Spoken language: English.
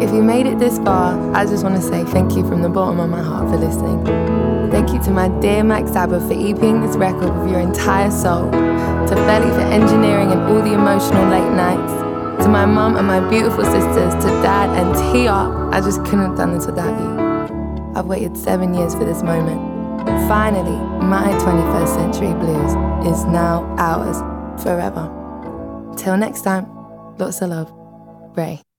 If you made it this far, I just want to say thank you from the bottom of my heart for listening. Thank you to my dear Max Sabbath for EPing this record with your entire soul, to Felly for engineering and all the emotional late nights, to my mum and my beautiful sisters, to Dad and Tia. I just couldn't have done this without you. I've waited 7 years for this moment. Finally, my 21st Century Blues is now ours forever. Till next time, lots of love, Ray.